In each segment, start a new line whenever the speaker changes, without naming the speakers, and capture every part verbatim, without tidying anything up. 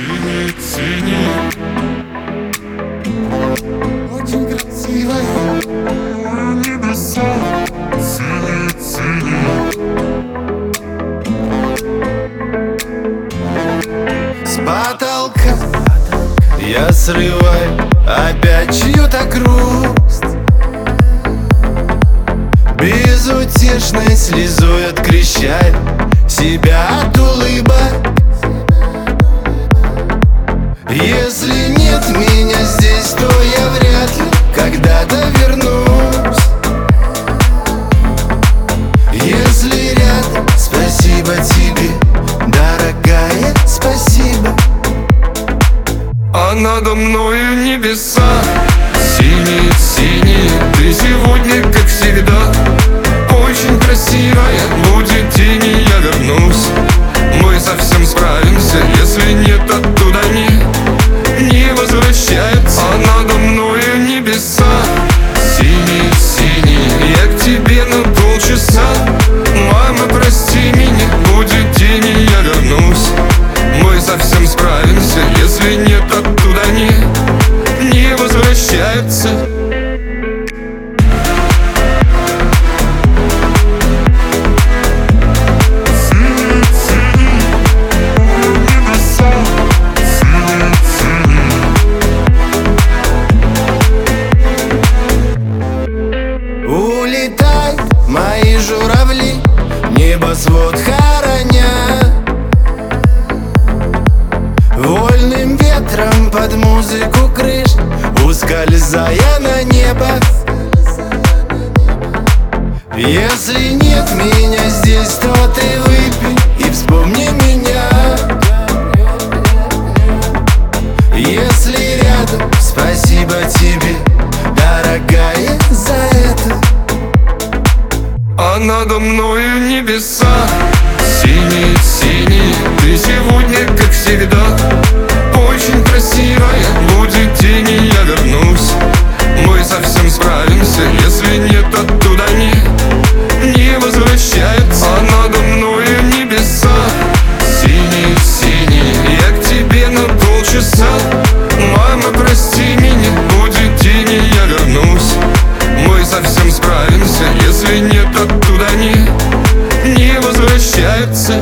синий, синий, очень красивая небеса. Синий, синий,
с потолка я срываю опять чью-то грусть, безутешной слезой открещаю себя от улыбок. Если нет меня здесь, то я вряд ли когда-то вернусь. Если рядом, спасибо тебе, дорогая, спасибо.
а надо мною небеса. Синий, синий, ты сегодня, как всегда, очень красивая. Будет день, и я вернусь. Мы совсем справимся, если нет, оттуда не, не возвращается. А надо мною небеса. Синий, синий, я к тебе на полчаса. Мама, прости меня, будет день, и я вернусь. Мы совсем справимся, если нет, оттуда не, не возвращается.
Улетай, мои журавли, небосвод хороня, вольным ветром под музыку крыш, ускользая на небо. Если нет меня здесь, то ты выпей и вспомни меня. Если рядом, спасибо тебе, дорогая, за это.
а надо мною небеса. Синий, синий, ты сегодня, как всегда, очень красивая. Будет день, и я вернусь. Мы совсем справимся, если нет, оттуда не, не возвращается. а надо мною небеса. Синий, синий, я к тебе на полчаса. Мама, прости меня, будет день, и я вернусь. Мы совсем справимся, если нет, оттуда не, не возвращается.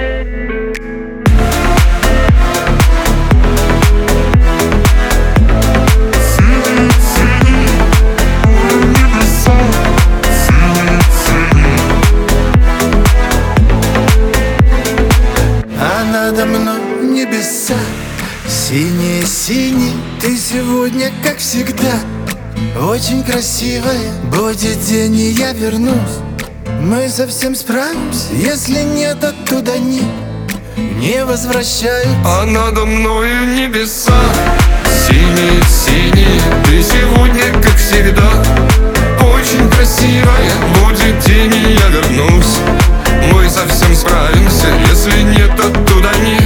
А надо мной небеса. Синие, синие, ты сегодня, как всегда, очень красивая. Будет день, и я вернусь. Мы совсем справимся, если нет, оттуда не, не возвращаются.
а надо мною небеса. Синий, синий, ты сегодня, как всегда, очень красивая. Будет день, и я вернусь. Мы совсем справимся, если нет, оттуда не,